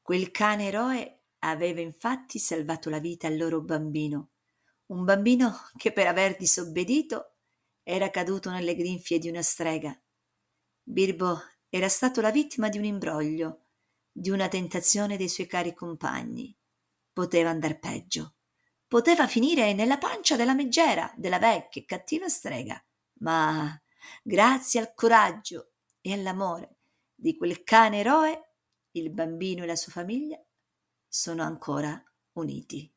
Quel cane eroe aveva infatti salvato la vita al loro bambino, un bambino che per aver disobbedito era caduto nelle grinfie di una strega. Birbo era stato la vittima di un imbroglio, di una tentazione dei suoi cari compagni. Poteva andar peggio. Poteva finire nella pancia della megera, della vecchia e cattiva strega. Ma grazie al coraggio e all'amore di quel cane eroe, il bambino e la sua famiglia sono ancora uniti.